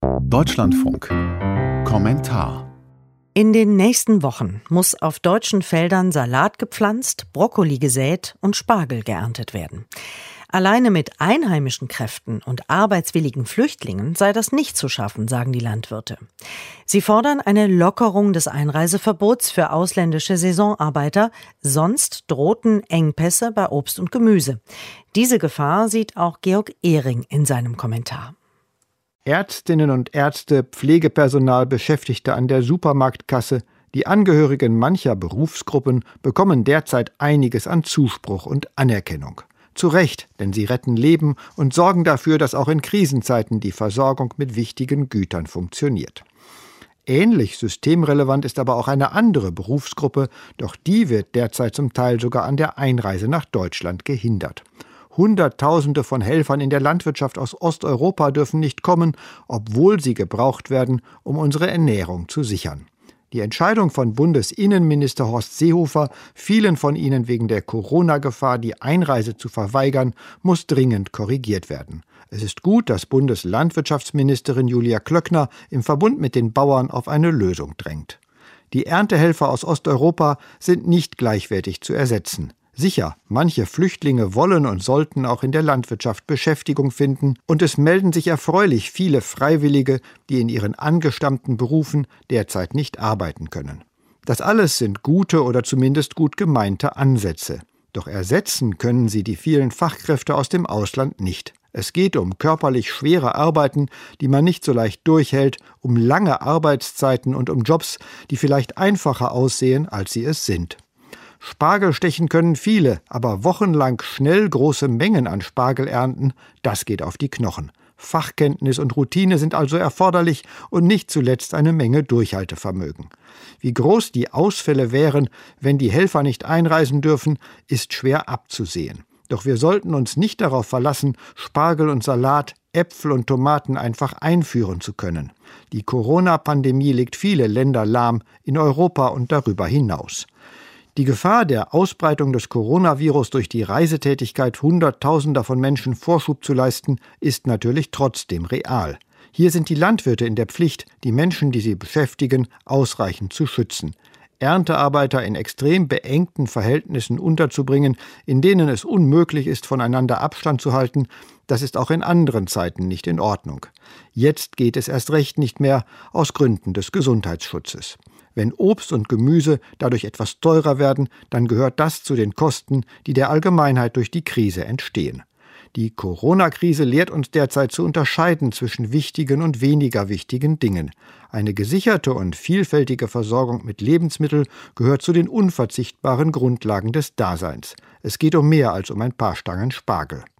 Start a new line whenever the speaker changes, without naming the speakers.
Deutschlandfunk. Kommentar.
In den nächsten Wochen muss auf deutschen Feldern Salat gepflanzt, Brokkoli gesät und Spargel geerntet werden. Alleine mit einheimischen Kräften und arbeitswilligen Flüchtlingen sei das nicht zu schaffen, sagen die Landwirte. Sie fordern eine Lockerung des Einreiseverbots für ausländische Saisonarbeiter, sonst drohten Engpässe bei Obst und Gemüse. Diese Gefahr sieht auch Georg Ehring in seinem Kommentar.
Ärztinnen und Ärzte, Pflegepersonal, Beschäftigte an der Supermarktkasse, die Angehörigen mancher Berufsgruppen bekommen derzeit einiges an Zuspruch und Anerkennung. Zu Recht, denn sie retten Leben und sorgen dafür, dass auch in Krisenzeiten die Versorgung mit wichtigen Gütern funktioniert. Ähnlich systemrelevant ist aber auch eine andere Berufsgruppe, doch die wird derzeit zum Teil sogar an der Einreise nach Deutschland gehindert. Hunderttausende von Helfern in der Landwirtschaft aus Osteuropa dürfen nicht kommen, obwohl sie gebraucht werden, um unsere Ernährung zu sichern. Die Entscheidung von Bundesinnenminister Horst Seehofer, vielen von ihnen wegen der Corona-Gefahr die Einreise zu verweigern, muss dringend korrigiert werden. Es ist gut, dass Bundeslandwirtschaftsministerin Julia Klöckner im Verbund mit den Bauern auf eine Lösung drängt. Die Erntehelfer aus Osteuropa sind nicht gleichwertig zu ersetzen. Sicher, manche Flüchtlinge wollen und sollten auch in der Landwirtschaft Beschäftigung finden, und es melden sich erfreulich viele Freiwillige, die in ihren angestammten Berufen derzeit nicht arbeiten können. Das alles sind gute oder zumindest gut gemeinte Ansätze. Doch ersetzen können sie die vielen Fachkräfte aus dem Ausland nicht. Es geht um körperlich schwere Arbeiten, die man nicht so leicht durchhält, um lange Arbeitszeiten und um Jobs, die vielleicht einfacher aussehen, als sie es sind. Spargel stechen können viele, aber wochenlang schnell große Mengen an Spargel ernten, das geht auf die Knochen. Fachkenntnis und Routine sind also erforderlich und nicht zuletzt eine Menge Durchhaltevermögen. Wie groß die Ausfälle wären, wenn die Helfer nicht einreisen dürfen, ist schwer abzusehen. Doch wir sollten uns nicht darauf verlassen, Spargel und Salat, Äpfel und Tomaten einfach einführen zu können. Die Corona-Pandemie legt viele Länder lahm, in Europa und darüber hinaus. Die Gefahr der Ausbreitung des Coronavirus durch die Reisetätigkeit Hunderttausender von Menschen Vorschub zu leisten, ist natürlich trotzdem real. Hier sind die Landwirte in der Pflicht, die Menschen, die sie beschäftigen, ausreichend zu schützen. Erntearbeiter in extrem beengten Verhältnissen unterzubringen, in denen es unmöglich ist, voneinander Abstand zu halten, das ist auch in anderen Zeiten nicht in Ordnung. Jetzt geht es erst recht nicht mehr, aus Gründen des Gesundheitsschutzes. Wenn Obst und Gemüse dadurch etwas teurer werden, dann gehört das zu den Kosten, die der Allgemeinheit durch die Krise entstehen. Die Corona-Krise lehrt uns derzeit zu unterscheiden zwischen wichtigen und weniger wichtigen Dingen. Eine gesicherte und vielfältige Versorgung mit Lebensmitteln gehört zu den unverzichtbaren Grundlagen des Daseins. Es geht um mehr als um ein paar Stangen Spargel.